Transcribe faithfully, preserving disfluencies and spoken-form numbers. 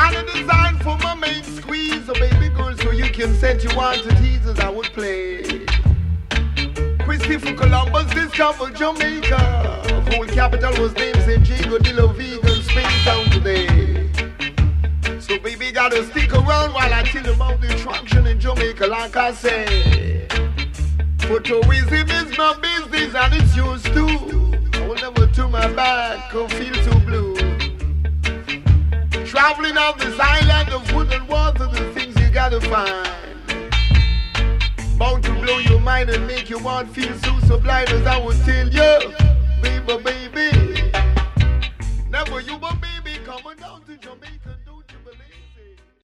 And a design for my main squeeze, so baby girl, so you can send you on to teasers I would play. Christopher Columbus discovered Jamaica. Whole capital was named Saint Diego de la Vega, Spain town today. So baby gotta stick around while I tell you about the attraction in Jamaica, like I say. For tourism is my business and it's yours too. I will never turn my back or feel too blue. Traveling on this island of wood and water, the things you gotta find. Bound to blow your mind and make your heart feel so sublime, as I would tell you, baby, baby. Never you, but baby, coming down to Jamaica.